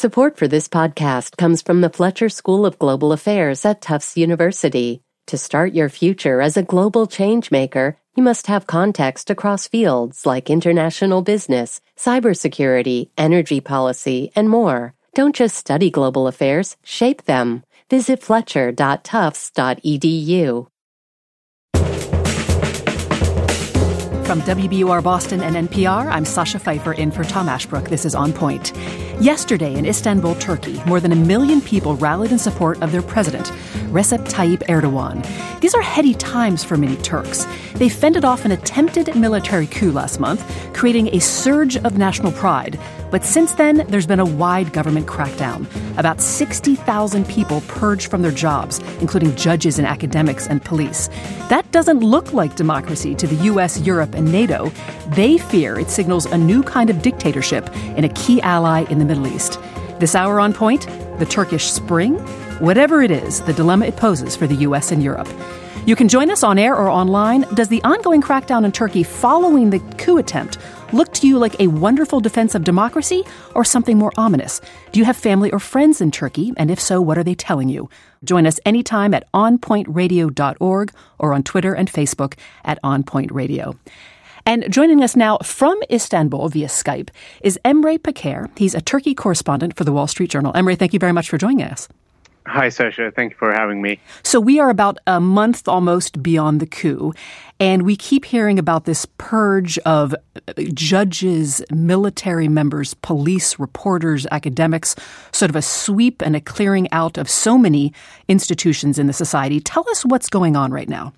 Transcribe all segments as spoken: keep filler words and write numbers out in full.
Support for this podcast comes from the Fletcher School of Global Affairs at Tufts University. To start your future as a global changemaker, you must have context across fields like international business, cybersecurity, energy policy, and more. Don't just study global affairs, shape them. Visit fletcher dot tufts dot e d u. From W B U R Boston and N P R, I'm Sasha Pfeiffer in for Tom Ashbrook. This is On Point. Yesterday in Istanbul, Turkey, more than a million people rallied in support of their president, Recep Tayyip Erdogan. These are heady times for many Turks. They fended off an attempted military coup last month, creating a surge of national pride. But since then, there's been a wide government crackdown. About sixty thousand people purged from their jobs, including judges and academics and police. That doesn't look like democracy to the U S, Europe, and NATO. They fear it signals a new kind of dictatorship in a key ally in the Middle East. This hour on Point, the Turkish Spring? Whatever it is, the dilemma it poses for the U S and Europe. You can join us on air or online. Does the ongoing crackdown in Turkey following the coup attempt look to you like a wonderful defense of democracy or something more ominous? Do you have family or friends in Turkey? And if so, what are they telling you? Join us anytime at on point radio dot org or on Twitter and Facebook at On Point Radio. And joining us now from Istanbul via Skype is Emre Peker. He's a Turkey correspondent for the Wall Street Journal. Emre, thank you very much for joining us. Hi, Sasha. Thank you for having me. So we are about a month almost beyond the coup, and we keep hearing about this purge of judges, military members, police, reporters, academics, sort of a sweep and a clearing out of so many institutions in the society. Tell us what's going on right now.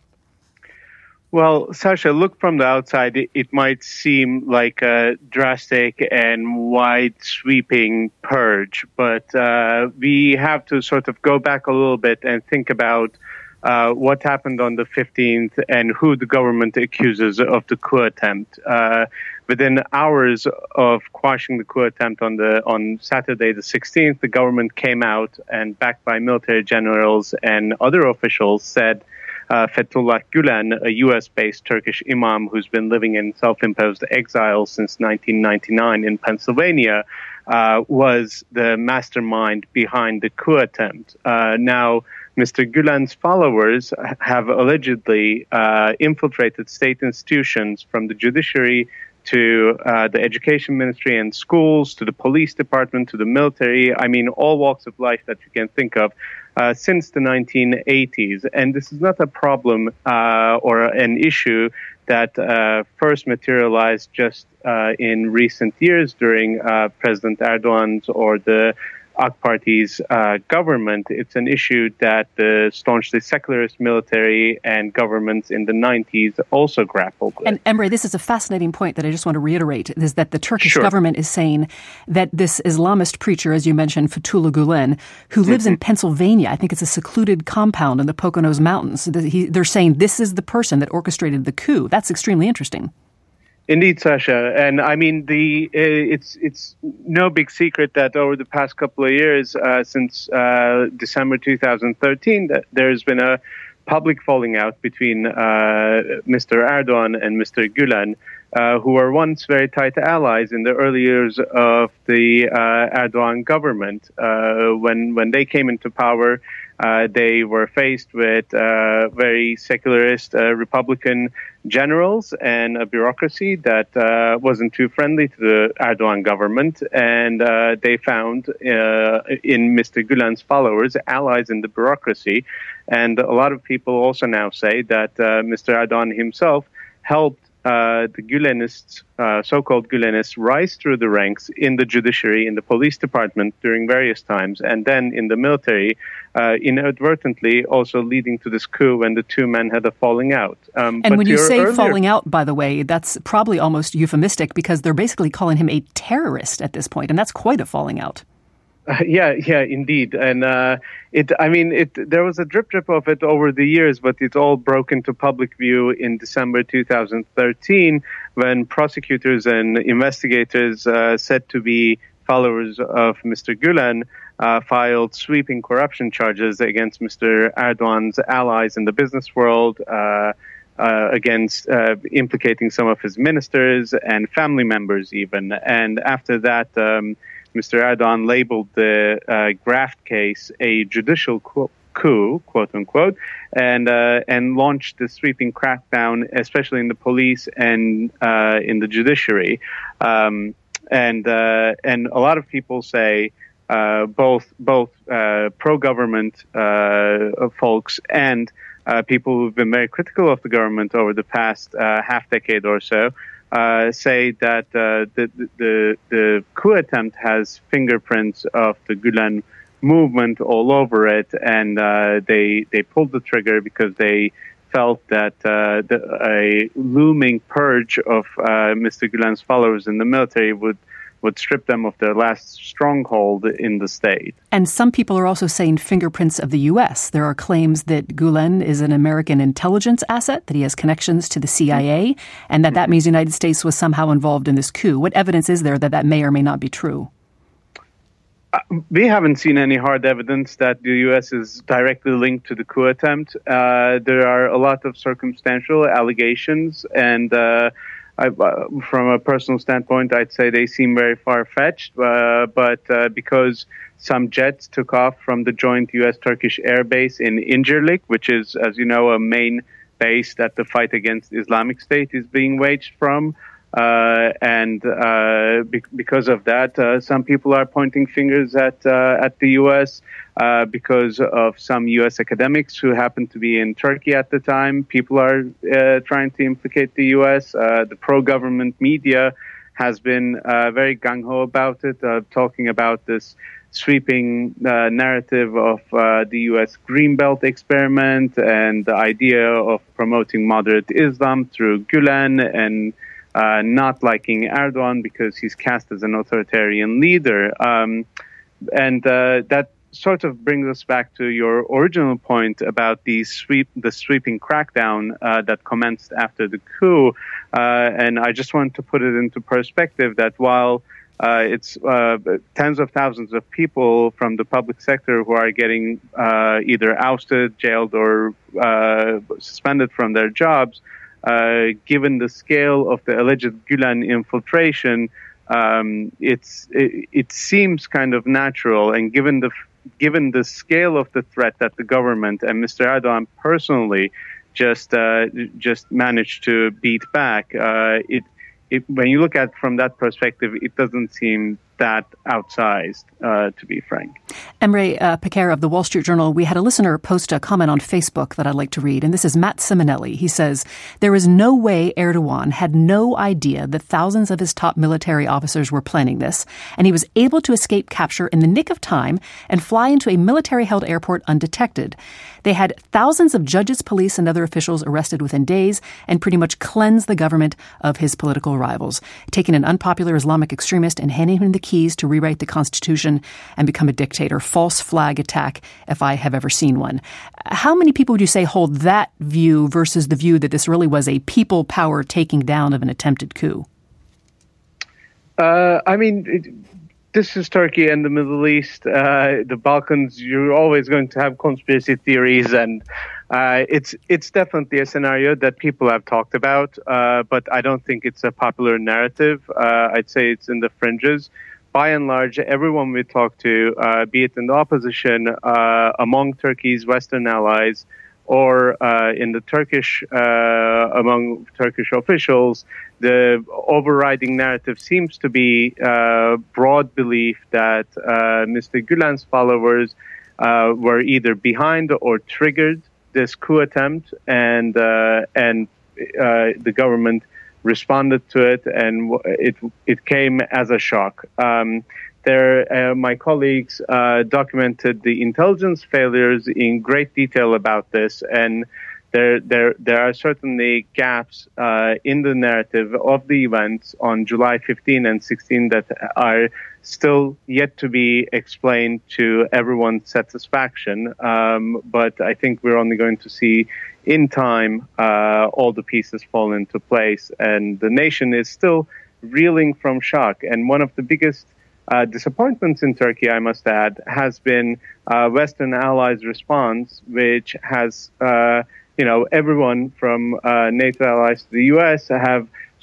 Well, Sasha, look from the outside, it, it might seem like a drastic and wide-sweeping purge, but uh, we have to sort of go back a little bit and think about uh, what happened on the fifteenth and who the government accuses of the coup attempt. Uh, within hours of quashing the coup attempt on the on Saturday the sixteenth, the government came out and, backed by military generals and other officials, said Uh, Fethullah Gülen, a U S-based Turkish imam who's been living in self-imposed exile since nineteen ninety-nine in Pennsylvania, uh, was the mastermind behind the coup attempt. Uh, now, Mister Gülen's followers have allegedly uh, infiltrated state institutions from the judiciary to uh, the education ministry and schools, to the police department, to the military. I mean, all walks of life that you can think of. Uh, since the nineteen eighties. And this is not a problem uh, or an issue that uh, first materialized just uh, in recent years during uh, President Erdogan's or the A K Party's uh, government. It's an issue that the staunchly secularist military and governments in the nineties also grappled with. And Emre, this is a fascinating point that I just want to reiterate, is that the Turkish Sure. government is saying that this Islamist preacher, as you mentioned, Fethullah Gülen, who lives mm-hmm. in Pennsylvania, I think it's a secluded compound in the Poconos Mountains, he, they're saying this is the person that orchestrated the coup. That's extremely interesting. Indeed, Sasha. And I mean, the uh, it's it's no big secret that over the past couple of years, uh, since uh, December two thousand thirteen, that there's been a public falling out between uh, Mister Erdogan and Mister Gülen, uh, who were once very tight allies in the early years of the uh, Erdogan government. Uh, when when they came into power, uh, they were faced with uh, very secularist uh, Republican generals and a bureaucracy that uh, wasn't too friendly to the Erdogan government, and uh, they found uh, in Mister Gülen's followers allies in the bureaucracy. And a lot of people also now say that uh, Mister Erdogan himself helped uh, the Gülenists, uh, so-called Gülenists, rise through the ranks in the judiciary, in the police department during various times, and then in the military, uh, inadvertently also leading to this coup when the two men had a falling out. Um, and when you say earlier... falling out, by the way, that's probably almost euphemistic because they're basically calling him a terrorist at this point, and that's quite a falling out. Uh, yeah, yeah, indeed. And uh, it, I mean, it. There was a drip drip of it over the years, but it all broke into public view in December two thousand thirteen when prosecutors and investigators uh, said to be followers of Mister Gülen uh, filed sweeping corruption charges against Mister Erdogan's allies in the business world, uh, uh, against uh, implicating some of his ministers and family members even. And after that, um, Mister Erdogan labeled the uh, graft case a judicial coup, coup quote unquote, and uh, and launched the sweeping crackdown, especially in the police and uh, in the judiciary. Um, and uh, and a lot of people say uh, both both uh, pro-government uh, folks and uh, people who've been very critical of the government over the past uh, half decade or so. Uh, say that uh, the, the the coup attempt has fingerprints of the Gulen movement all over it, and uh, they they pulled the trigger because they felt that uh, the, a looming purge of uh, Mister Gulen's followers in the military would would strip them of their last stronghold in the state. And some people are also saying fingerprints of the U S. There are claims that Gulen is an American intelligence asset, that he has connections to the C I A, and that that means the United States was somehow involved in this coup. What evidence is there that that may or may not be true? Uh, we haven't seen any hard evidence that the U S is directly linked to the coup attempt. Uh, there are a lot of circumstantial allegations, and uh, I, uh, from a personal standpoint, I'd say they seem very far-fetched, uh, but uh, because some jets took off from the joint U S-Turkish air base in Incirlik, which is, as you know, a main base that the fight against Islamic State is being waged from, uh, and uh, be- because of that, uh, some people are pointing fingers at uh, at the U S uh, because of some U S academics who happened to be in Turkey at the time. People are uh, trying to implicate the U S. Uh, the pro-government media has been uh, very gung-ho about it, uh, talking about this sweeping uh, narrative of uh, the U S Greenbelt experiment and the idea of promoting moderate Islam through Gulen and Uh, not liking Erdogan because he's cast as an authoritarian leader. Um, and uh, that sort of brings us back to your original point about the sweep, the sweeping crackdown uh, that commenced after the coup. Uh, and I just want to put it into perspective that while uh, it's uh, tens of thousands of people from the public sector who are getting uh, either ousted, jailed, or uh, suspended from their jobs, Uh, given the scale of the alleged Gulen infiltration, um, it's it, it seems kind of natural, and given the given the scale of the threat that the government and Mister Erdogan personally just uh, just managed to beat back, uh, it, it when you look at it from that perspective, it doesn't seem that outsized, uh, to be frank. Emre uh, Peker of the Wall Street Journal, we had a listener post a comment on Facebook that I'd like to read, and this is Matt Simonelli. He says, there is no way Erdogan had no idea that thousands of his top military officers were planning this, and he was able to escape capture in the nick of time and fly into a military-held airport undetected. They had thousands of judges, police, and other officials arrested within days and pretty much cleansed the government of his political rivals, taking an unpopular Islamic extremist and handing him the keys to rewrite the Constitution and become a dictator. False flag attack, if I have ever seen one. How many people would you say hold that view versus the view that this really was a people power taking down of an attempted coup? Uh, I mean, it, this is Turkey and the Middle East. Uh, the Balkans, you're always going to have conspiracy theories, and uh, it's it's definitely a scenario that people have talked about, uh, but I don't think it's a popular narrative. Uh, I'd say it's in the fringes. By and large, everyone we talk to, uh, be it in the opposition, uh, among Turkey's Western allies, or uh, in the Turkish, uh, among Turkish officials, the overriding narrative seems to be uh, broad belief that uh, Mister Gulen's followers uh, were either behind or triggered this coup attempt, and uh, and uh, the government responded to it, and it it came as a shock. Um, there, uh, my colleagues uh, documented the intelligence failures in great detail about this, and there there there are certainly gaps uh, in the narrative of the events on July fifteenth and sixteenth that are still yet to be explained to everyone's satisfaction. Um, but I think we're only going to see in time uh, all the pieces fall into place, and the nation is still reeling from shock. And one of the biggest uh, disappointments in Turkey, I must add, has been uh, Western allies' response, which has, uh, you know, everyone from uh, NATO allies to the U S have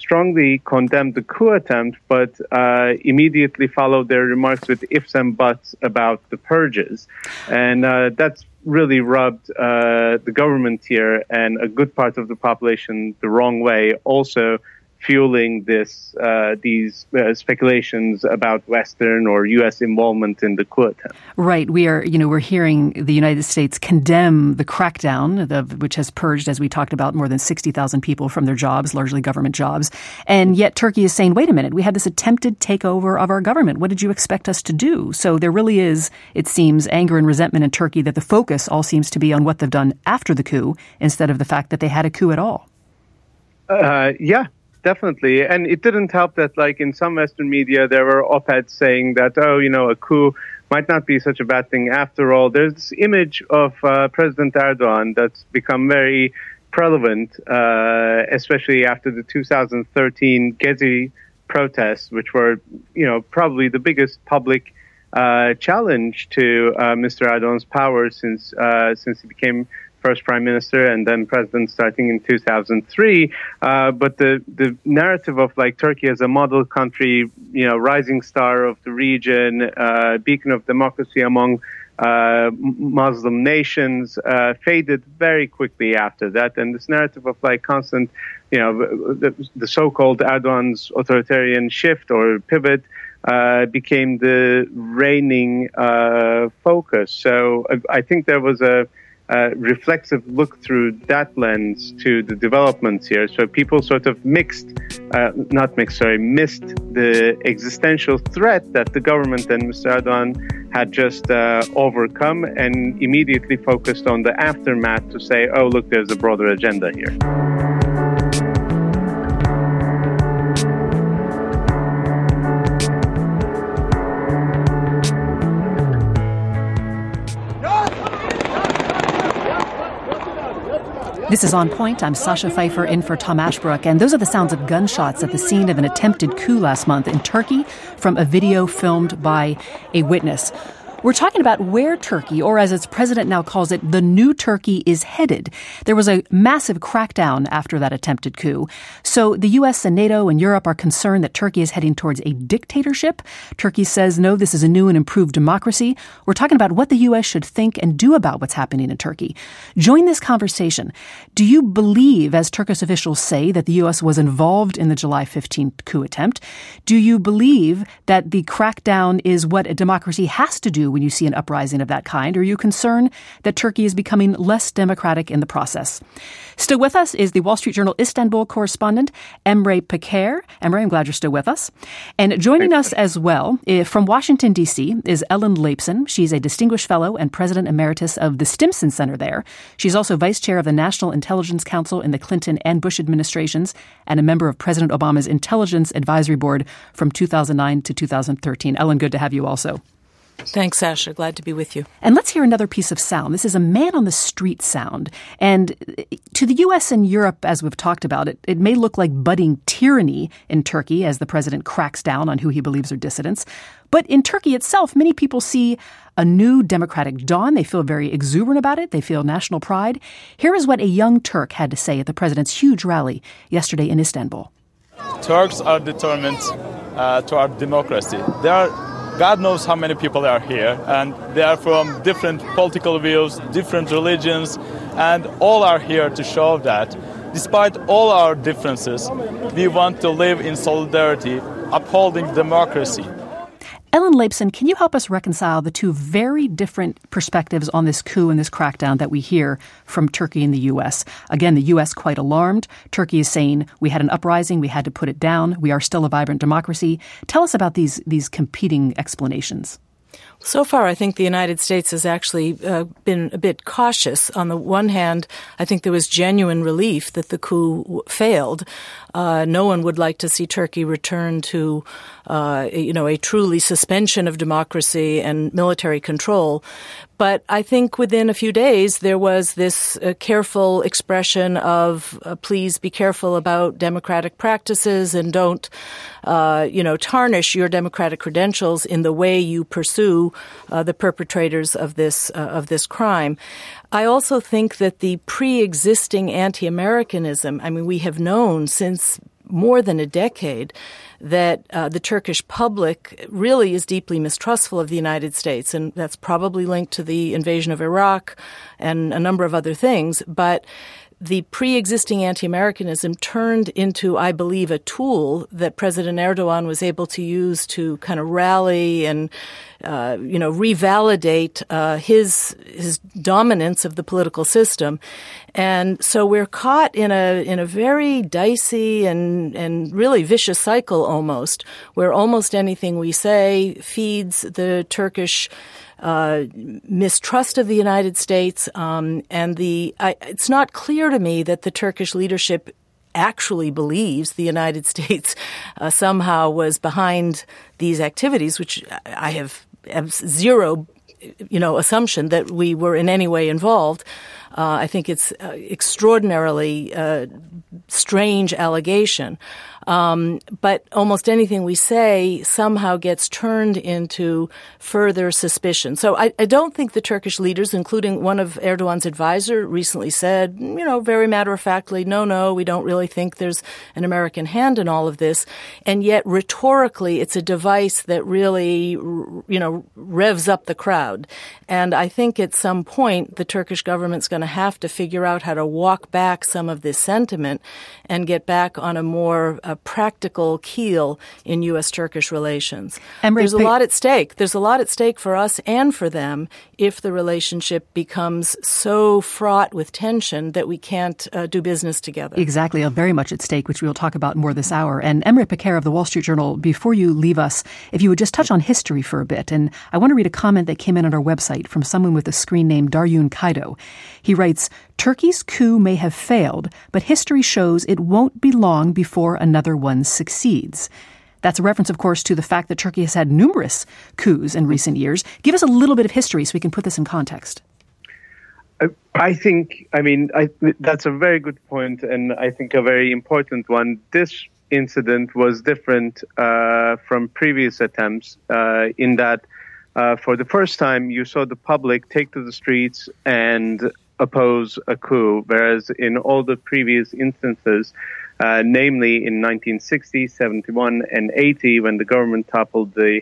strongly condemned the coup attempt, but uh, immediately followed their remarks with ifs and buts about the purges. And uh, that's really rubbed uh, the government here and a good part of the population the wrong way, also fueling this uh, these uh, speculations about Western or U S involvement in the coup attempt. Right. We are, you know, we're hearing the United States condemn the crackdown, the, which has purged, as we talked about, more than sixty thousand people from their jobs, largely government jobs. And yet Turkey is saying, wait a minute, we had this attempted takeover of our government. What did you expect us to do? So there really is, it seems, anger and resentment in Turkey that the focus all seems to be on what they've done after the coup instead of the fact that they had a coup at all. Uh, yeah. Definitely. And it didn't help that, like, in some Western media, there were op-eds saying that, oh, you know, a coup might not be such a bad thing after all. There's this image of uh, President Erdogan that's become very prevalent, uh, especially after the two thousand thirteen Gezi protests, which were, you know, probably the biggest public uh, challenge to uh, Mister Erdogan's power since uh, since he became first prime minister and then president starting in two thousand three. Uh, but the, the narrative of like Turkey as a model country, you know, rising star of the region, uh, beacon of democracy among uh, Muslim nations, uh, faded very quickly after that. And this narrative of like constant, you know, the, the so-called Erdogan's authoritarian shift or pivot uh, became the reigning uh, focus. So I, I think there was a Uh, reflexive look through that lens to the developments here. So people sort of mixed, uh, not mixed, sorry, missed the existential threat that the government and Mister Erdogan had just uh, overcome and immediately focused on the aftermath to say, oh, look, there's a broader agenda here. This is On Point. I'm Sasha Pfeiffer in for Tom Ashbrook, and those are the sounds of gunshots at the scene of an attempted coup last month in Turkey from a video filmed by a witness. We're talking about where Turkey, or as its president now calls it, the new Turkey, is headed. There was a massive crackdown after that attempted coup. So the U S and NATO and Europe are concerned that Turkey is heading towards a dictatorship. Turkey says, no, this is a new and improved democracy. We're talking about what the U S should think and do about what's happening in Turkey. Join this conversation. Do you believe, as Turkish officials say, that the U S was involved in the July fifteenth coup attempt? Do you believe that the crackdown is what a democracy has to do when you see an uprising of that kind? Or are you concerned that Turkey is becoming less democratic in the process? Still with us is the Wall Street Journal Istanbul correspondent, Emre Peker. Emre, I'm glad you're still with us. And joining us as well from Washington, D C is Ellen Lapson. She's a distinguished fellow and president emeritus of the Stimson Center there. She's also vice chair of the National Intelligence Council in the Clinton and Bush administrations and a member of President Obama's Intelligence Advisory Board from two thousand nine to two thousand thirteen. Ellen, good to have you also. Thanks, Sasha. Glad to be with you. And let's hear another piece of sound. This is a man-on-the-street sound. And to the U S and Europe, as we've talked about, it, it may look like budding tyranny in Turkey as the president cracks down on who he believes are dissidents. But in Turkey itself, many people see a new democratic dawn. They feel very exuberant about it. They feel national pride. Here is what a young Turk had to say at the president's huge rally yesterday in Istanbul. Turks are determined uh, to our democracy. They are God knows how many people are here, and they are from different political views, different religions, and all are here to show that despite all our differences, we want to live in solidarity, upholding democracy. Ellen Lapson, can you help us reconcile the two very different perspectives on this coup and this crackdown that we hear from Turkey and the U S? Again, the U S quite alarmed. Turkey is saying we had an uprising, we had to put it down. We are still a vibrant democracy. Tell us about these these competing explanations. So far, I think the United States has actually uh, been a bit cautious. On the one hand, I think there was genuine relief that the coup w- failed. Uh, no one would like to see Turkey return to, uh, you know, a truly suspension of democracy and military control. But I think within a few days, there was this uh, careful expression of, uh, please be careful about democratic practices and don't, uh, you know, tarnish your democratic credentials in the way you pursue uh, the perpetrators of this, uh, of this crime. I also think that the pre-existing anti-Americanism, I mean, we have known since more than a decade that uh, the Turkish public really is deeply mistrustful of the United States, and that's probably linked to the invasion of Iraq and a number of other things. But the pre-existing anti-Americanism turned into, I believe, a tool that President Erdogan was able to use to kind of rally and, uh, you know, revalidate uh, his his dominance of the political system. And so we're caught in a in a very dicey and and really vicious cycle almost, where almost anything we say feeds the Turkish Uh, mistrust of the United States, um, and the I, it's not clear to me that the Turkish leadership actually believes the United States uh, somehow was behind these activities, which I have, have zero, you know, assumption that we were in any way involved. Uh, I think it's uh, extraordinarily uh, strange allegation. Um, but almost anything we say somehow gets turned into further suspicion. So I, I don't think the Turkish leaders, including one of Erdogan's advisor, recently said, you know, very matter-of-factly, no, no, we don't really think there's an American hand in all of this. And yet, rhetorically, it's a device that really, you know, revs up the crowd. And I think at some point, the Turkish government's going to have to figure out how to walk back some of this sentiment and get back on a more uh, practical keel in U S Turkish relations. Emre, There's a lot at stake. There's a lot at stake for us and for them if the relationship becomes so fraught with tension that we can't uh, do business together. Exactly. Very much at stake, which we'll talk about more this hour. And Emre Peker of the Wall Street Journal, before you leave us, if you would just touch on history for a bit. And I want to read a comment that came in on our website from someone with a screen name Daryun Kaido. He writes, Turkey's coup may have failed, but history shows it won't be long before another one succeeds. That's a reference, of course, to the fact that Turkey has had numerous coups in recent years. Give us a little bit of history so we can put this in context. I think, I mean, I, that's a very good point, and I think a very important one. This incident was different uh, from previous attempts uh, in that uh, for the first time you saw the public take to the streets and oppose a coup, whereas in all the previous instances, uh, namely in nineteen sixty, seventy-one, and eighty, when the government toppled the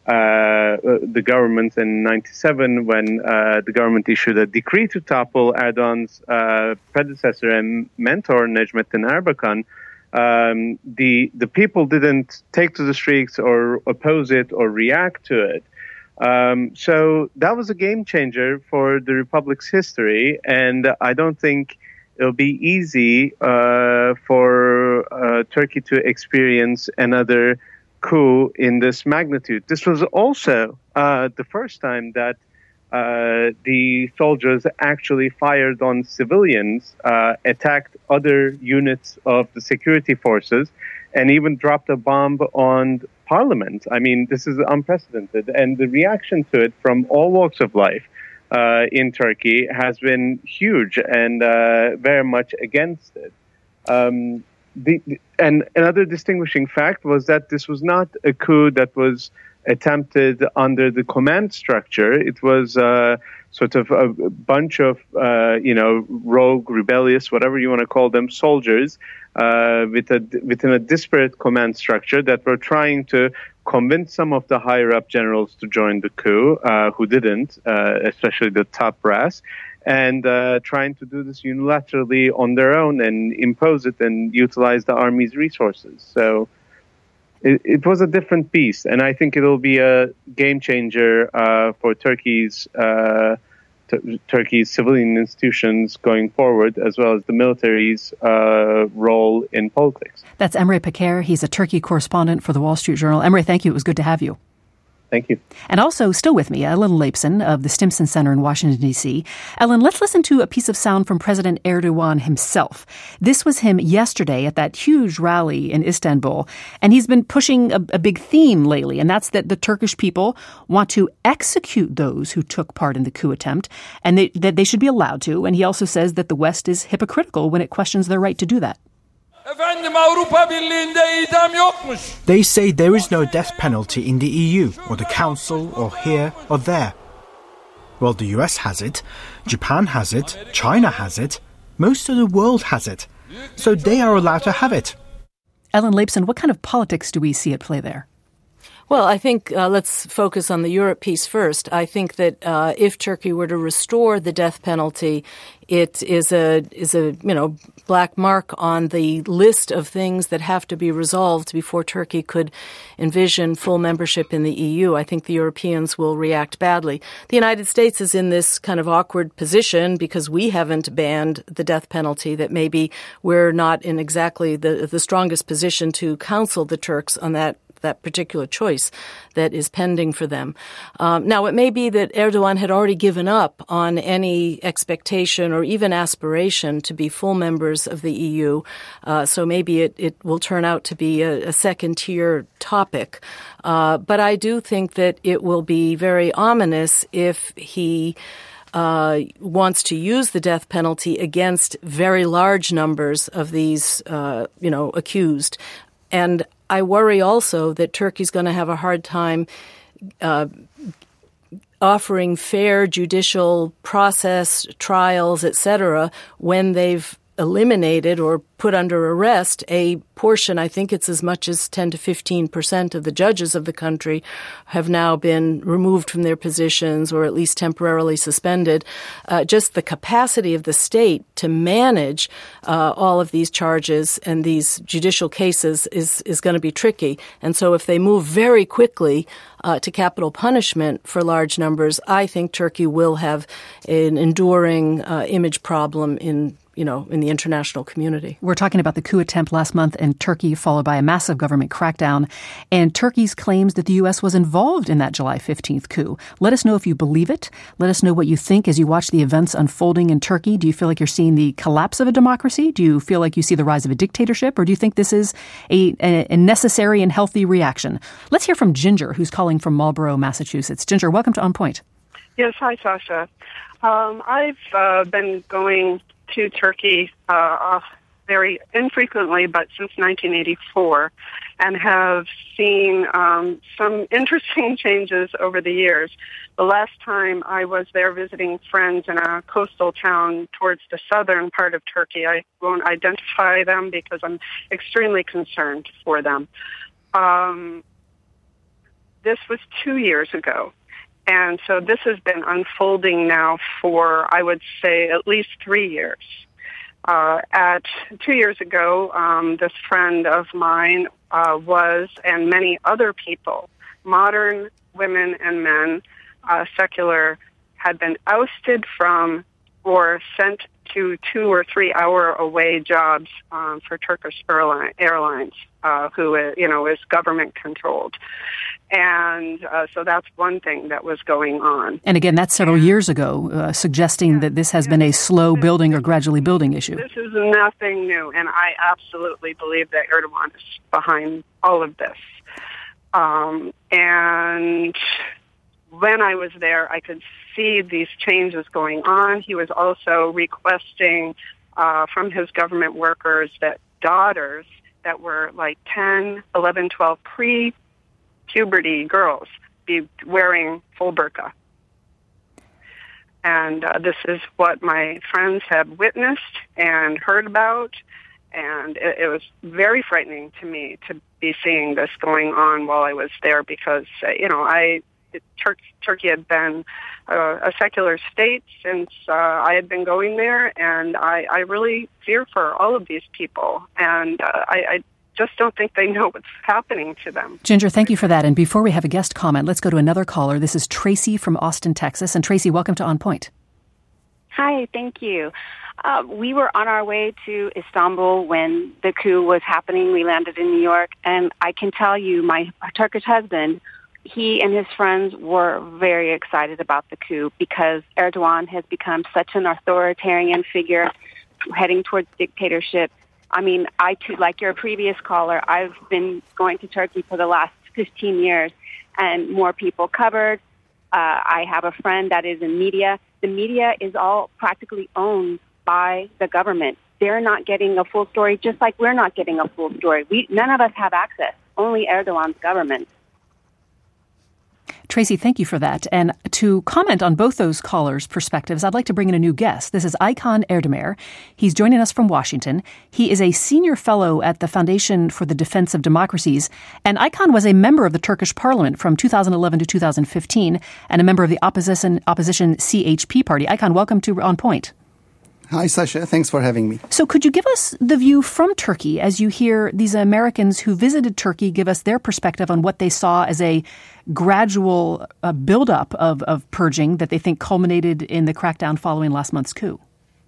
uh, the government, in ninety-seven, when uh, the government issued a decree to topple Erdogan's uh, predecessor and mentor, Necmettin Erbakan, um, the the people didn't take to the streets or oppose it or react to it. Um, so that was a game changer for the Republic's history, and I don't think it'll be easy uh, for uh, Turkey to experience another coup in this magnitude. This was also uh, the first time that uh, the soldiers actually fired on civilians, uh, attacked other units of the security forces, and even dropped a bomb on Parliament. I mean, this is unprecedented. And the reaction to it from all walks of life uh, in Turkey has been huge and uh, very much against it. Um, the, and another distinguishing fact was that this was not a coup that was attempted under the command structure. It was uh, sort of a bunch of, uh, you know, rogue, rebellious, whatever you want to call them, soldiers uh, with a, within a disparate command structure that were trying to convince some of the higher-up generals to join the coup, uh, who didn't, uh, especially the top brass, and uh, trying to do this unilaterally on their own and impose it and utilize the army's resources. So it, it was a different beast, and I think it'll be a game changer uh, for Turkey's uh, t- Turkey's civilian institutions going forward, as well as the military's uh, role in politics. That's Emre Peker. He's a Turkey correspondent for the Wall Street Journal. Emre, thank you. It was good to have you. Thank you. And also, still with me, Ellen Leibson of the Stimson Center in Washington, D C. Ellen, let's listen to a piece of sound from President Erdogan himself. This was him yesterday at that huge rally in Istanbul. And he's been pushing a, a big theme lately, and that's that the Turkish people want to execute those who took part in the coup attempt, and they, that they should be allowed to. And he also says that the West is hypocritical when it questions their right to do that. They say there is no death penalty in the E U, or the Council, or here, or there. Well, the U S has it, Japan has it, China has it, most of the world has it, so they are allowed to have it. Ellen Leibson, what kind of politics do we see at play there? Well, I think uh, let's focus on the Europe piece first. I think that uh, if Turkey were to restore the death penalty, it is a is a you know black mark on the list of things that have to be resolved before Turkey could envision full membership in the E U. I think the Europeans will react badly. The United States is in this kind of awkward position because we haven't banned the death penalty, that maybe we're not in exactly the the strongest position to counsel the Turks on that that particular choice that is pending for them. Um, now, it may be that Erdogan had already given up on any expectation or even aspiration to be full members of the E U, uh, so maybe it, it will turn out to be a, a second-tier topic. Uh, but I do think that it will be very ominous if he Uh, wants to use the death penalty against very large numbers of these, uh, you know, accused. And I worry also that Turkey's going to have a hard time uh, offering fair judicial process, trials, et cetera, when they've eliminated or put under arrest a portion, I think it's as much as ten to fifteen percent of the judges of the country have now been removed from their positions or at least temporarily suspended. Uh, just the capacity of the state to manage uh, all of these charges and these judicial cases is, is going to be tricky. And so if they move very quickly uh, to capital punishment for large numbers, I think Turkey will have an enduring uh, image problem in you know, in the international community. We're talking about the coup attempt last month in Turkey, followed by a massive government crackdown, and Turkey's claims that the U S was involved in that July fifteenth coup. Let us know if you believe it. Let us know what you think as you watch the events unfolding in Turkey. Do you feel like you're seeing the collapse of a democracy? Do you feel like you see the rise of a dictatorship? Or do you think this is a, a necessary and healthy reaction? Let's hear from Ginger, who's calling from Marlborough, Massachusetts. Ginger, welcome to On Point. Yes, hi, Sasha. Um, I've uh, been going to Turkey uh, very infrequently, but since nineteen eighty-four, and have seen um, some interesting changes over the years. The last time I was there visiting friends in a coastal town towards the southern part of Turkey, I won't identify them because I'm extremely concerned for them. Um, this was two years ago. And so this has been unfolding now for, I would say, at least three years. Uh, at two years ago, um, this friend of mine uh, was, and many other people, modern women and men, uh, secular, had been ousted from or sent to two or three hour away jobs um, for Turkish Airline, Airlines, uh, who uh, you know is government controlled. And uh, so that's one thing that was going on. And again, that's several years ago, uh, suggesting yeah, that this has yeah. been a slow building or gradually building issue. This is nothing new, and I absolutely believe that Erdogan is behind all of this. Um, and when I was there, I could see these changes going on. He was also requesting uh, from his government workers that daughters that were like ten, eleven, twelve, pre puberty girls be wearing full burqa. And uh, this is what my friends have witnessed and heard about, and it, it was very frightening to me to be seeing this going on while I was there because, uh, you know, I Tur- Turkey had been uh, a secular state since uh, I had been going there, and I, I really fear for all of these people, and uh, I, I just don't think they know what's happening to them. Ginger, thank you for that. And before we have a guest comment, let's go to another caller. This is Tracy from Austin, Texas. And Tracy, welcome to On Point. Hi, thank you. Uh, we were on our way to Istanbul when the coup was happening. We landed in New York, and I can tell you, my Turkish husband, he and his friends were very excited about the coup because Erdogan has become such an authoritarian figure heading towards dictatorship. I mean, I too, like your previous caller, I've been going to Turkey for the last fifteen years, and more people covered. Uh, I have a friend that is in media. The media is all practically owned by the government. They're not getting a full story, just like we're not getting a full story. We, none of us have access, only Erdogan's government. Tracy, thank you for that. And to comment on both those callers' perspectives, I'd like to bring in a new guest. This is Aykan Erdemir. He's joining us from Washington. He is a senior fellow at the Foundation for the Defense of Democracies. And Aykan was a member of the Turkish parliament from two thousand eleven to two thousand fifteen and a member of the opposition, opposition C H P party. Aykan, welcome to On Point. Hi, Sasha. Thanks for having me. So could you give us the view from Turkey as you hear these Americans who visited Turkey give us their perspective on what they saw as a gradual uh, buildup of, of purging that they think culminated in the crackdown following last month's coup?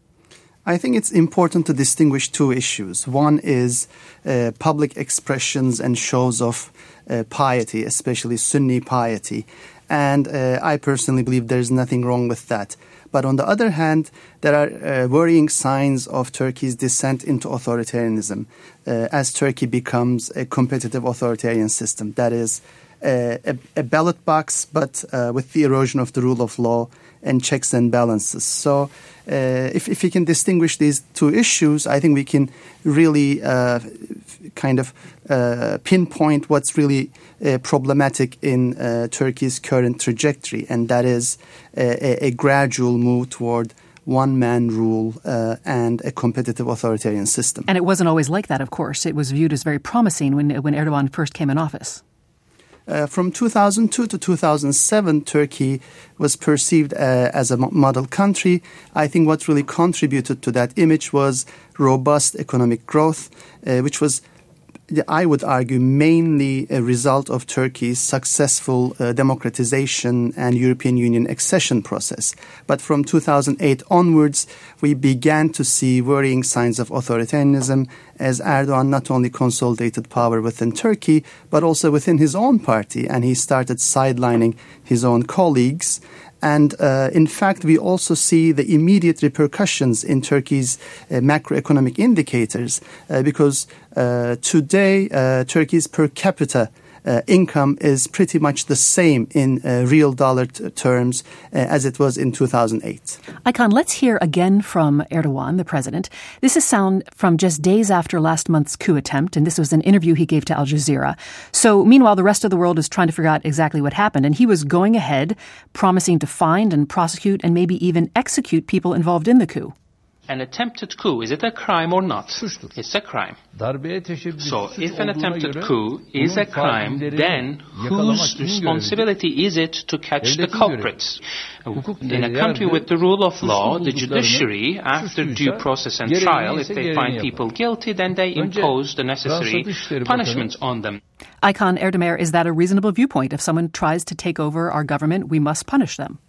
I think it's important to distinguish two issues. One is uh, public expressions and shows of uh, piety, especially Sunni piety. And uh, I personally believe there's nothing wrong with that. But on the other hand, there are uh, worrying signs of Turkey's descent into authoritarianism uh, as Turkey becomes a competitive authoritarian system. That is, uh, a, a ballot box, but uh, with the erosion of the rule of law and checks and balances. So uh, if, if we can distinguish these two issues, I think we can really uh, kind of uh, pinpoint what's really uh, problematic in uh, Turkey's current trajectory, and that is a, a gradual move toward one-man rule uh, and a competitive authoritarian system. And it wasn't always like that, of course. It was viewed as very promising when, when Erdogan first came in office. Uh, from two thousand two to two thousand seven, Turkey was perceived uh, as a model country. I think what really contributed to that image was robust economic growth, uh, which was, I would argue, mainly a result of Turkey's successful uh, democratization and European Union accession process. But from two thousand eight onwards, we began to see worrying signs of authoritarianism as Erdogan not only consolidated power within Turkey, but also within his own party, and he started sidelining his own colleagues. And uh, in fact, we also see the immediate repercussions in Turkey's uh, macroeconomic indicators uh, because uh, today uh, Turkey's per capita uh, income is pretty much the same in uh, real dollar t- terms uh, as it was in two thousand eight. Aykan, let's hear again from Erdogan, the president. This is sound from just days after last month's coup attempt, and this was an interview he gave to Al Jazeera. So meanwhile, the rest of the world is trying to figure out exactly what happened, and he was going ahead, promising to find and prosecute and maybe even execute people involved in the coup. An attempted coup, is it a crime or not? It's a crime. So if an attempted coup is a crime, then whose responsibility is it to catch the culprits? In a country with the rule of law, the judiciary, after due process and trial, if they find people guilty, then they impose the necessary punishments on them. Aykan Erdemir, is that a reasonable viewpoint? If someone tries to take over our government, we must punish them.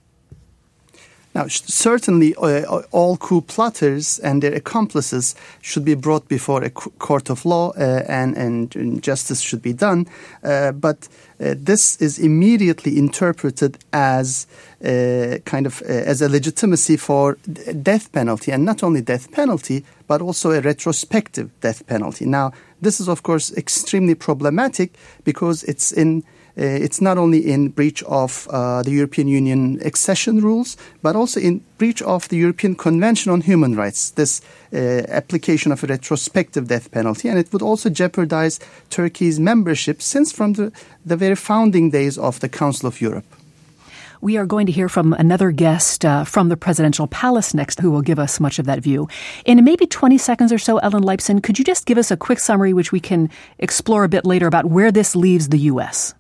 Now, certainly uh, all coup plotters and their accomplices should be brought before a court of law uh, and, and, and justice should be done. Uh, but uh, this is immediately interpreted as uh, kind of uh, as a legitimacy for death penalty, and not only death penalty, but also a retrospective death penalty. Now, this is, of course, extremely problematic because it's in Uh, it's not only in breach of uh, the European Union accession rules, but also in breach of the European Convention on Human Rights, this uh, application of a retrospective death penalty. And it would also jeopardize Turkey's membership since from the, the very founding days of the Council of Europe. We are going to hear from another guest uh, from the presidential palace next who will give us much of that view. In maybe twenty seconds or so, Ellen Leibson, could you just give us a quick summary which we can explore a bit later about where this leaves the U S?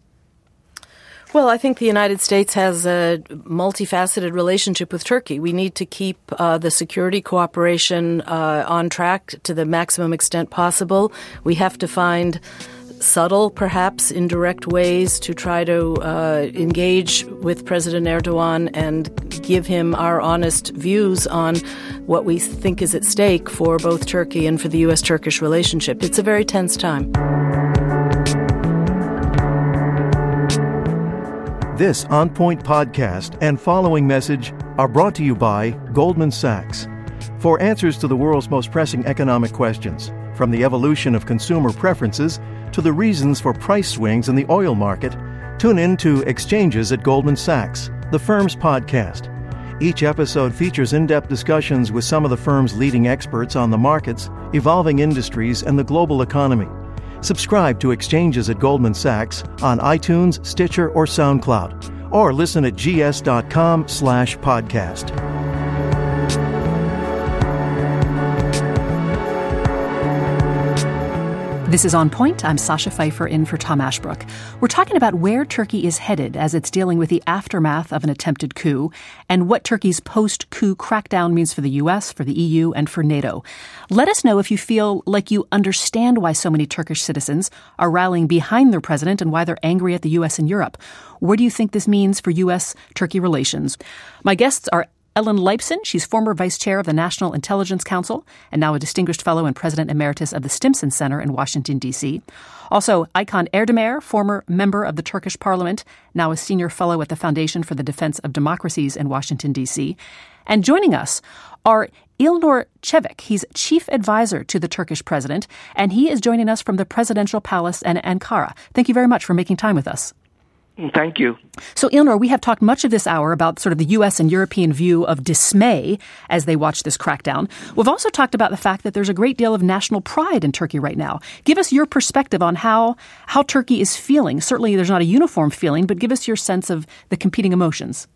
Well, I think the United States has a multifaceted relationship with Turkey. We need to keep uh, the security cooperation uh, on track to the maximum extent possible. We have to find subtle, perhaps indirect ways to try to uh, engage with President Erdogan and give him our honest views on what we think is at stake for both Turkey and for the U S Turkish relationship. It's a very tense time. This On Point podcast and following message are brought to you by Goldman Sachs. For answers to the world's most pressing economic questions, from the evolution of consumer preferences to the reasons for price swings in the oil market, tune in to Exchanges at Goldman Sachs, the firm's podcast. Each episode features in-depth discussions with some of the firm's leading experts on the markets, evolving industries, and the global economy. Subscribe to Exchanges at Goldman Sachs on iTunes, Stitcher, or SoundCloud, or listen at gs.com slash podcast. This is On Point. I'm Sasha Pfeiffer in for Tom Ashbrook. We're talking about where Turkey is headed as it's dealing with the aftermath of an attempted coup and what Turkey's post-coup crackdown means for the U S, for the E U, and for NATO. Let us know if you feel like you understand why so many Turkish citizens are rallying behind their president and why they're angry at the U S and Europe. What do you think this means for U S-Turkey relations? My guests are Ellen Leibson. She's former vice chair of the National Intelligence Council and now a distinguished fellow and president emeritus of the Stimson Center in Washington, D C. Also, Aykan Erdemir, former member of the Turkish parliament, now a senior fellow at the Foundation for the Defense of Democracies in Washington, D C. And joining us are İlnur Çevik. He's chief advisor to the Turkish president, and he is joining us from the presidential palace in Ankara. Thank you very much for making time with us. Thank you. So, İlnur, we have talked much of this hour about sort of the U S and European view of dismay as they watch this crackdown. We've also talked about the fact that there's a great deal of national pride in Turkey right now. Give us your perspective on how, how Turkey is feeling. Certainly there's not a uniform feeling, but give us your sense of the competing emotions.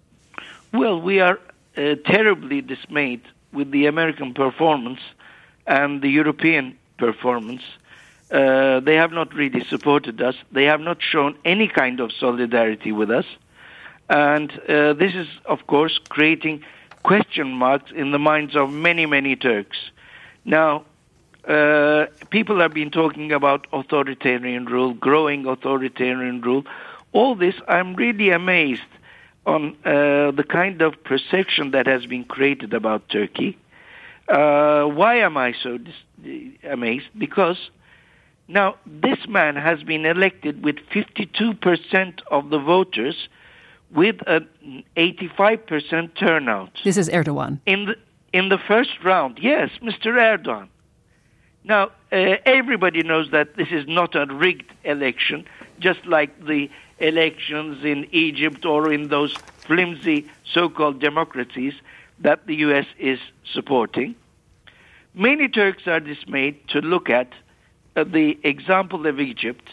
Well, we are uh, terribly dismayed with the American performance and the European performance. Uh, they have not really supported us. They have not shown any kind of solidarity with us. And uh, this is, of course, creating question marks in the minds of many, many Turks. Now, uh, people have been talking about authoritarian rule, growing authoritarian rule. All this, I'm really amazed on uh, the kind of perception that has been created about Turkey. Uh, why am I so dis- amazed? Because now, this man has been elected with fifty-two percent of the voters with an eighty-five percent turnout. This is Erdogan. In the, in the first round, yes, Mister Erdogan. Now, uh, everybody knows that this is not a rigged election, just like the elections in Egypt or in those flimsy so-called democracies that the U S is supporting. Many Turks are dismayed to look at the example of Egypt,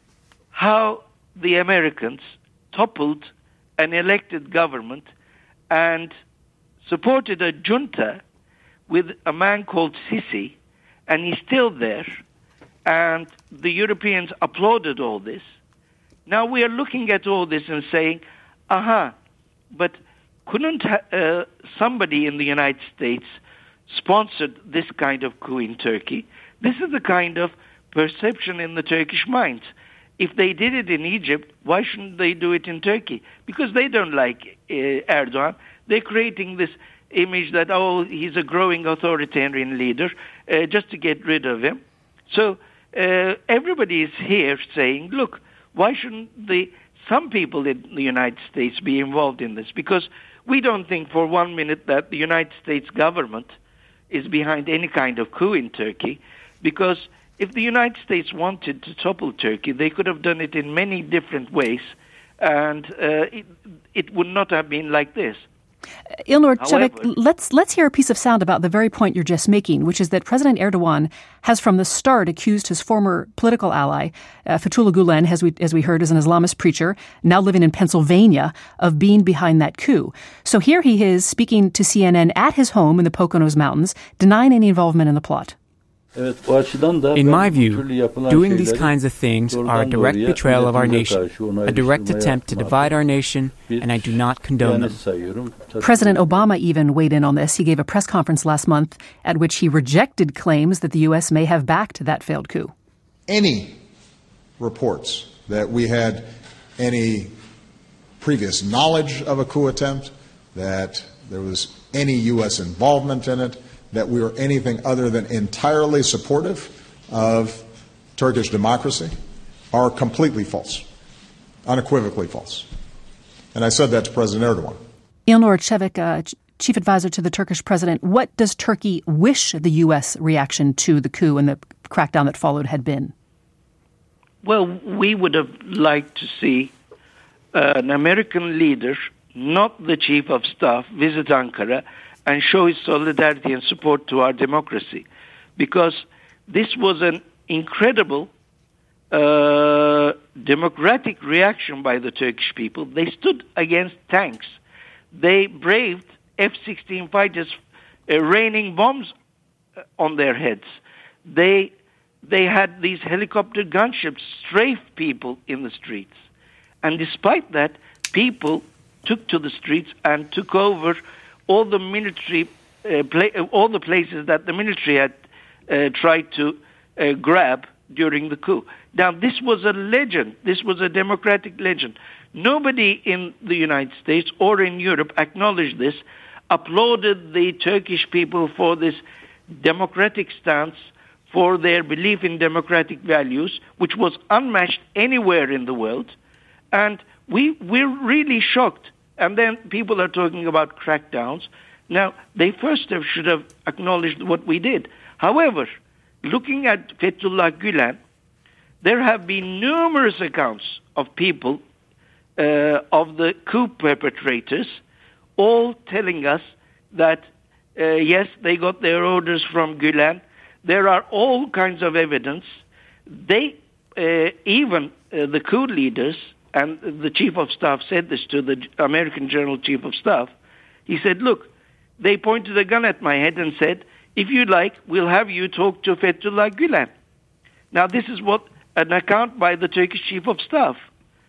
how the Americans toppled an elected government and supported a junta with a man called Sisi, and he's still there, and the Europeans applauded all this. Now we are looking at all this and saying, aha, but couldn't uh, somebody in the United States sponsored this kind of coup in Turkey? This is the kind of perception in the Turkish minds. If they did it in Egypt, why shouldn't they do it in Turkey? Because they don't like uh, Erdogan. They're creating this image that, oh, he's a growing authoritarian leader, uh, just to get rid of him. So uh, everybody is here saying, look, why shouldn't the some people in the United States be involved in this? Because we don't think for one minute that the United States government is behind any kind of coup in Turkey, because if the United States wanted to topple Turkey, they could have done it in many different ways, and uh, it, it would not have been like this. İlnur Çevik, let's let's hear a piece of sound about the very point you're just making, which is that President Erdogan has from the start accused his former political ally, uh, Fethullah Gulen, as we as we heard, is an Islamist preacher, now living in Pennsylvania, of being behind that coup. So here he is speaking to C N N at his home in the Poconos Mountains, denying any involvement in the plot. In my view, doing these kinds of things are a direct betrayal of our nation, a direct attempt to divide our nation, and I do not condone them. President Obama even weighed in on this. He gave a press conference last month at which he rejected claims that the U S may have backed that failed coup. Any reports that we had any previous knowledge of a coup attempt, that there was any U S involvement in it, that we were anything other than entirely supportive of Turkish democracy are completely false, unequivocally false. And I said that to President Erdogan. İlnur Çevik, uh, chief advisor to the Turkish president, what does Turkey wish the U S reaction to the coup and the crackdown that followed had been? Well, we would have liked to see uh, an American leader, not the chief of staff, visit Ankara and show his solidarity and support to our democracy. Because this was an incredible uh, democratic reaction by the Turkish people. They stood against tanks. They braved F sixteen fighters uh, raining bombs on their heads. They they had these helicopter gunships strafe people in the streets. And despite that, people took to the streets and took over all the military, uh, pla- all the places that the military had uh, tried to uh, grab during the coup. Now, this was a legend. This was a democratic legend. Nobody in the United States or in Europe acknowledged this, applauded the Turkish people for this democratic stance, for their belief in democratic values, which was unmatched anywhere in the world. And we, we're really shocked. And then people are talking about crackdowns. Now, they first have, should have acknowledged what we did. However, looking at Fethullah Gülen, there have been numerous accounts of people, uh, of the coup perpetrators, all telling us that, uh, yes, they got their orders from Gülen. There are all kinds of evidence. They, uh, even uh, the coup leaders, and the chief of staff said this to the American General Chief of Staff, he said, look, they pointed a gun at my head and said, if you like, we'll have you talk to Fethullah Gülen. Now, this is what an account by the Turkish Chief of Staff.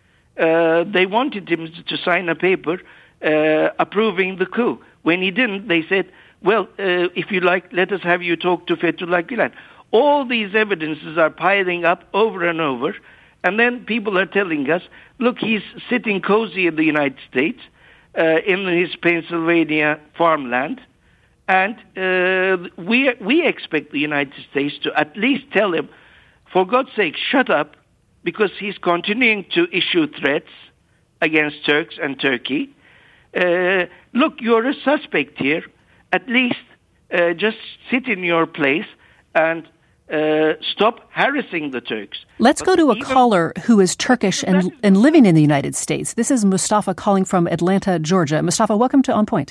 Uh, they wanted him to sign a paper uh, approving the coup. When he didn't, they said, well, uh, if you like, let us have you talk to Fethullah Gülen. All these evidences are piling up over and over, and then people are telling us, look, he's sitting cozy in the United States, uh, in his Pennsylvania farmland, and uh, we we expect the United States to at least tell him, for God's sake, shut up, because he's continuing to issue threats against Turks and Turkey. Uh, look, you're a suspect here. At least uh, just sit in your place and uh, stop harassing the Turks. Let's but go to a even, caller who is Turkish and, and living in the United States. This is Mustafa calling from Atlanta, Georgia. Mustafa, welcome to On Point.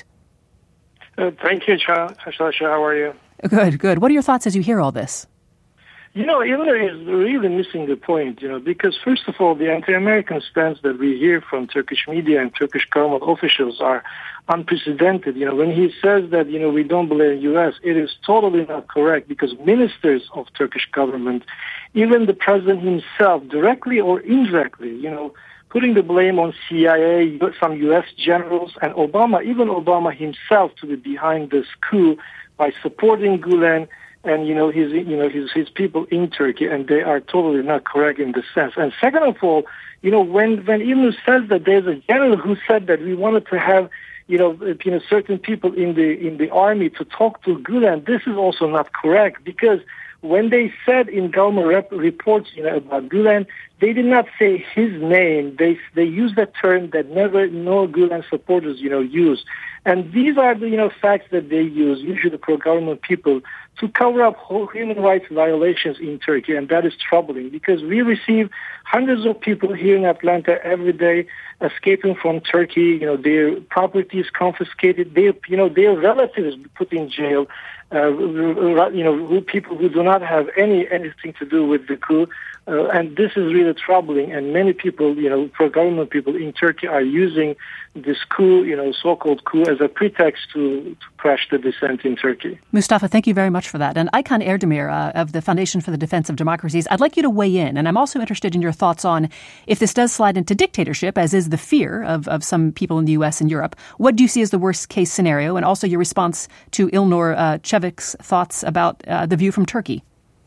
Uh, thank you, Sasha. How are you? Good, good. What are your thoughts as you hear all this? You know, Ilner is really missing the point, you know, because first of all, the anti-American stance that we hear from Turkish media and Turkish government officials are unprecedented. You know, when he says that, you know, we don't blame U S, it is totally not correct, because ministers of Turkish government, even the president himself, directly or indirectly, you know, putting the blame on C I A, some U S generals, and Obama, even Obama himself, to be behind this coup by supporting Gülen and, you know, his, you know, his, his people in Turkey, and they are totally not correct in this sense. And second of all, you know, when, when Ilner says that there's a general who said that we wanted to have, you know, you know, certain people in the, in the army to talk to Gülen, this is also not correct, because when they said in government rep- reports, you know, about Gülen, they did not say his name. They they used a term that never no Gülen supporters, you know, use. And these are the, you know, facts that they use, usually pro-government people, to cover up whole human rights violations in Turkey. And that is troubling, because we receive hundreds of people here in Atlanta every day escaping from Turkey. You know, their property is confiscated. Their, you know, their relatives put in jail. Uh, you know, people who do not have any anything to do with the coup. Uh, and this is really troubling. And many people, you know, pro-government people in Turkey are using this coup, you know, so-called coup, as a pretext to, to crash the dissent in Turkey. Mustafa, thank you very much for that. And Aykan Erdemir uh, of the Foundation for the Defense of Democracies, I'd like you to weigh in. And I'm also interested in your thoughts on if this does slide into dictatorship, as is the fear of, of some people in the U S and Europe. What do you see as the worst-case scenario? And also your response to Ilnur uh, Çevik's thoughts about uh, the view from Turkey.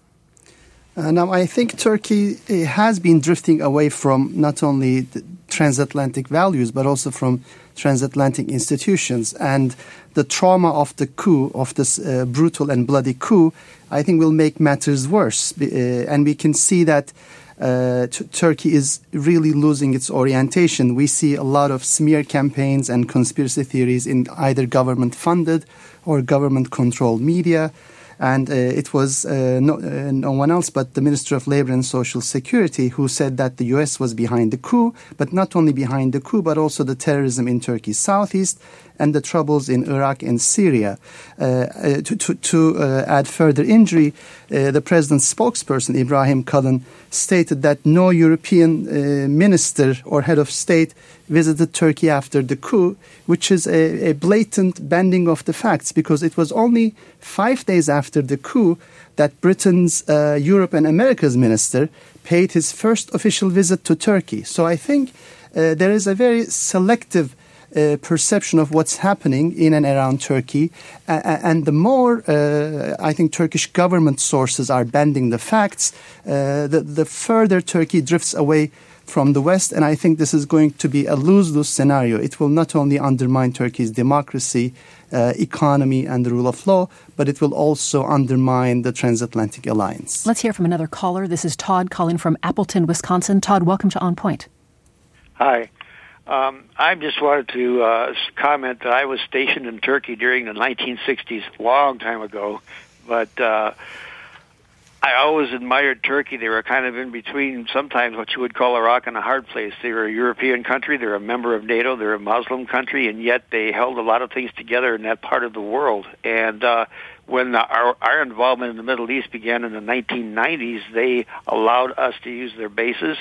Uh, now, I think Turkey uh, has been drifting away from not only the transatlantic values, but also from transatlantic institutions. And the trauma of the coup, of this uh, brutal and bloody coup, I think will make matters worse. Uh, and we can see that uh, t- Turkey is really losing its orientation. We see a lot of smear campaigns and conspiracy theories in either government-funded or government-controlled media. And uh, it was uh, no, uh, no one else but the Minister of Labor and Social Security who said that the U S was behind the coup, but not only behind the coup, but also the terrorism in Turkey's southeast and the troubles in Iraq and Syria. Uh, uh, to to, to uh, add further injury, uh, the president's spokesperson, Ibrahim Kalın, stated that no European uh, minister or head of state visited Turkey after the coup, which is a, a blatant bending of the facts, because it was only five days after the coup that Britain's uh, Europe and America's minister paid his first official visit to Turkey. So I think uh, there is a very selective Uh, perception of what's happening in and around Turkey. Uh, and the more, uh, I think, Turkish government sources are bending the facts, uh, the, the further Turkey drifts away from the West. And I think this is going to be a lose-lose scenario. It will not only undermine Turkey's democracy, uh, economy, and the rule of law, but it will also undermine the transatlantic alliance. Let's hear from another caller. This is Todd calling from Appleton, Wisconsin. Todd, welcome to On Point. Hi. Um, I just wanted to uh, comment that I was stationed in Turkey during the nineteen sixties, long time ago, but uh, I always admired Turkey. They were kind of in between, sometimes what you would call a rock and a hard place. They were a European country, they're a member of NATO, they're a Muslim country, and yet they held a lot of things together in that part of the world. And uh, when our, our involvement in the Middle East began in the nineteen nineties, they allowed us to use their bases,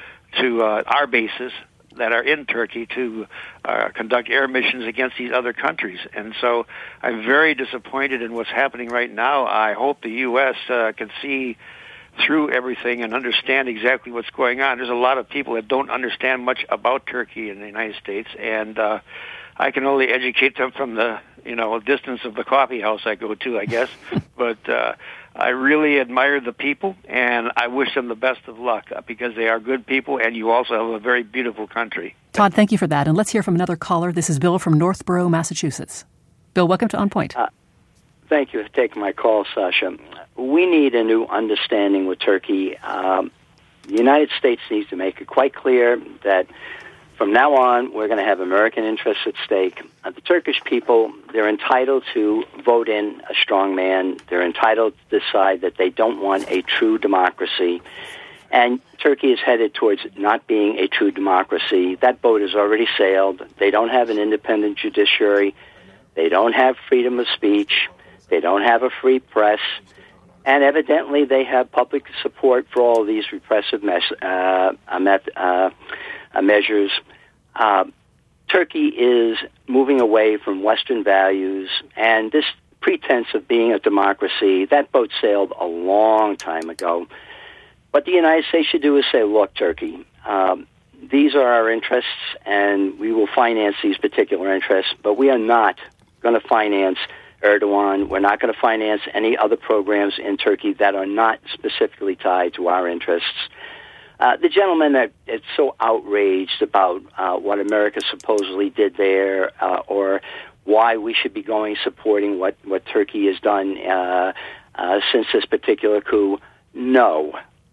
to uh, our bases, that are in Turkey to uh, conduct air missions against these other countries. And so I'm very disappointed in what's happening right now. I hope the U S uh, can see through everything and understand exactly what's going on. There's a lot of people that don't understand much about Turkey in the United States, and uh, I can only educate them from the, you know, distance of the coffee house I go to, I guess. But uh, I really admire the people, and I wish them the best of luck because they are good people, and you also have a very beautiful country. Todd, thank you for that. And let's hear from another caller. This is Bill from Northborough, Massachusetts. Bill, welcome to On Point. Uh, thank you for taking my call, Sasha. We need a new understanding with Turkey. Um, the United States needs to make it quite clear that from now on, we're going to have American interests at stake. Uh, the Turkish people, they're entitled to vote in a strong man. They're entitled to decide that they don't want a true democracy. And Turkey is headed towards not being a true democracy. That boat has already sailed. They don't have an independent judiciary. They don't have freedom of speech. They don't have a free press. And evidently, they have public support for all of these repressive mes- uh, uh, uh, measures. Uh, Turkey is moving away from Western values, and this pretense of being a democracy, that boat sailed a long time ago. What the United States should do is say, look, Turkey, um, these are our interests, and we will finance these particular interests, but we are not going to finance Erdogan. We're not going to finance any other programs in Turkey that are not specifically tied to our interests. Uh, the gentleman that is so outraged about uh, what America supposedly did there, uh, or why we should be going supporting what, what Turkey has done uh, uh, since this particular coup, no,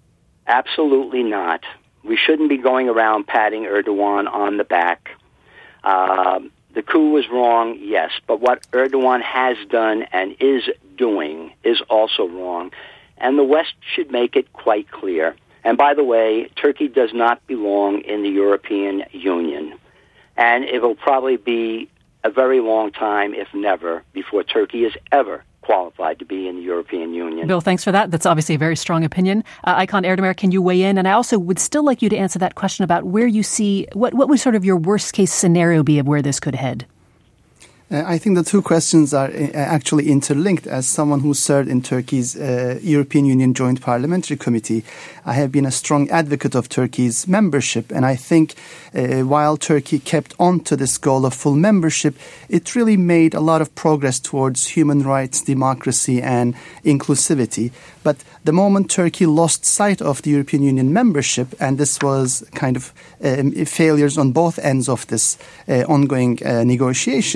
absolutely not. We shouldn't be going around patting Erdogan on the back. Uh, the coup was wrong, yes, but what Erdogan has done and is doing is also wrong, and the West should make it quite clear. And by the way, Turkey does not belong in the European Union. And it will probably be a very long time, if never, before Turkey is ever qualified to be in the European Union. Bill, thanks for that. That's obviously a very strong opinion. Uh, Icon Erdemir, can you weigh in? And I also would still like you to answer that question about where you see, what, what would sort of your worst case scenario be of where this could head? Uh, I think the two questions are uh, actually interlinked. As someone who served in Turkey's uh, European Union Joint Parliamentary Committee, I have been a strong advocate of Turkey's membership. And I think uh, while Turkey kept on to this goal of full membership, it really made a lot of progress towards human rights, democracy, and inclusivity. But the moment Turkey lost sight of the European Union membership, and this was kind of um, failures on both ends of this uh, ongoing uh, negotiations,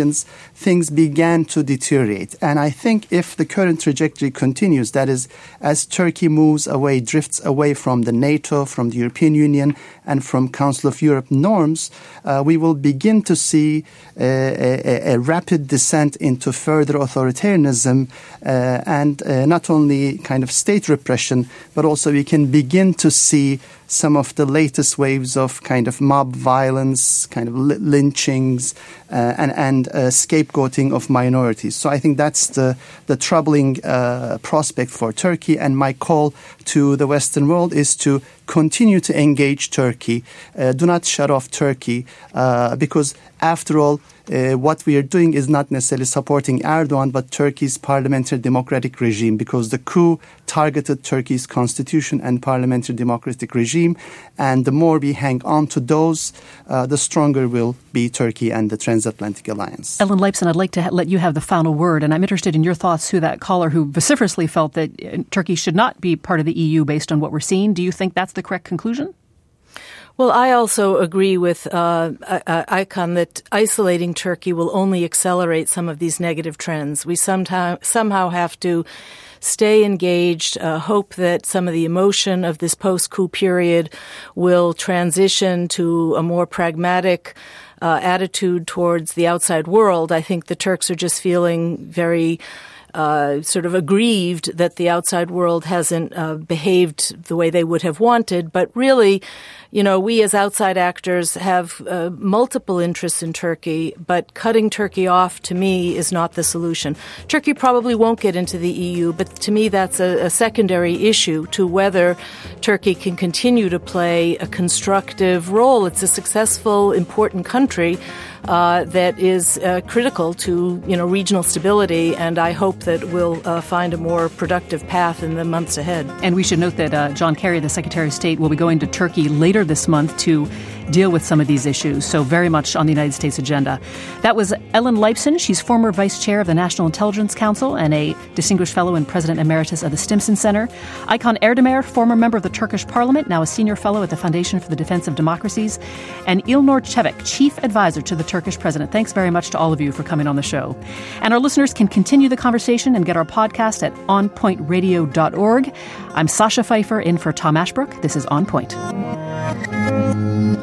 things began to deteriorate. And I think if the current trajectory continues, that is, as Turkey moves away, drifts away from the NATO, from the European Union, and from Council of Europe norms, uh, we will begin to see uh, a, a rapid descent into further authoritarianism uh, and uh, not only kind of state repression, but also we can begin to see some of the latest waves of kind of mob violence, kind of lynchings, uh, and, and uh, scapegoating of minorities. So I think that's the, the troubling uh, prospect for Turkey. And my call to the Western world is to continue to engage Turkey. Uh, do not shut off Turkey uh, because, after all, Uh, what we are doing is not necessarily supporting Erdogan, but Turkey's parliamentary democratic regime, because the coup targeted Turkey's constitution and parliamentary democratic regime. And the more we hang on to those, uh, the stronger will be Turkey and the transatlantic alliance. Ellen Leipson, I'd like to ha- let you have the final word. And I'm interested in your thoughts to that caller who vociferously felt that uh, Turkey should not be part of the E U based on what we're seeing. Do you think that's the correct conclusion? Well, I also agree with uh, Aykan that isolating Turkey will only accelerate some of these negative trends. We sometime, somehow have to stay engaged, uh, hope that some of the emotion of this post-coup period will transition to a more pragmatic uh, attitude towards the outside world. I think the Turks are just feeling very Uh, sort of aggrieved that the outside world hasn't uh, behaved the way they would have wanted. But really, you know, we as outside actors have uh, multiple interests in Turkey, but cutting Turkey off, to me, is not the solution. Turkey probably won't get into the E U, but to me that's a, a secondary issue to whether Turkey can continue to play a constructive role. It's a successful, important country Uh, that is uh, critical to, you know, regional stability, and I hope that we'll uh, find a more productive path in the months ahead. And we should note that uh, John Kerry, the Secretary of State, will be going to Turkey later this month to deal with some of these issues, so very much on the United States agenda. That was Ellen Leipson. She's former Vice Chair of the National Intelligence Council and a Distinguished Fellow and President Emeritus of the Stimson Center. Aykan Erdemir, former member of the Turkish Parliament, now a Senior Fellow at the Foundation for the Defense of Democracies. And Ilnur Çevik, Chief Advisor to the Turkish President. Thanks very much to all of you for coming on the show. And our listeners can continue the conversation and get our podcast at on point radio dot org. I'm Sasha Pfeiffer in for Tom Ashbrook. This is On Point.